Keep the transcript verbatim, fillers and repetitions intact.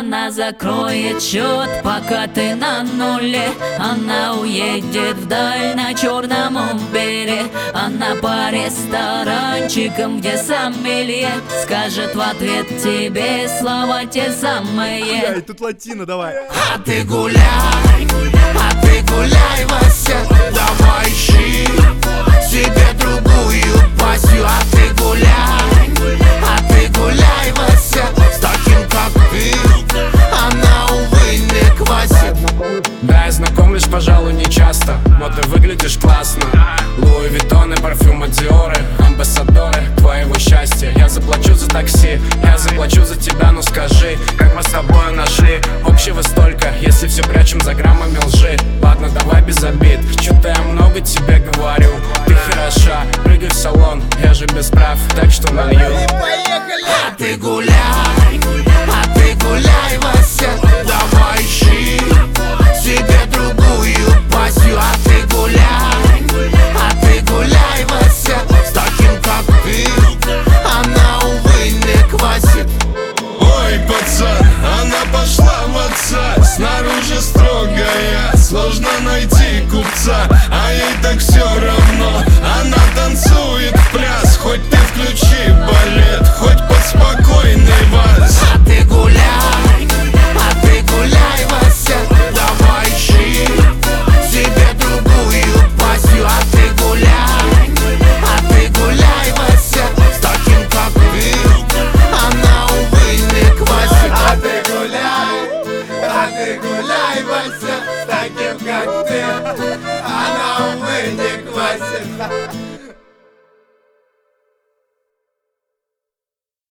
Она закроет счет, пока ты на нуле. Она уедет вдаль на черном Убере. Она по ресторанчикам, где сомелье скажет в ответ тебе слова те самые. Ай, тут латино, давай. А ты гуляй, а ты гуляй, Вася. Давай ищи себе другую пассию. А ты гуляй, а ты гуляй, Вася. С таким, как ты, она, увы, не к Васе. Да, я знаком лишь, пожалуй, не часто, но ты выглядишь классно. Луи Виттоны, парфюмы Диоры, амбассадоры твоего счастья. Я заплачу за такси, я заплачу за тебя, ну скажи, как мы с тобой нашли общего столько, если все прячем за грамм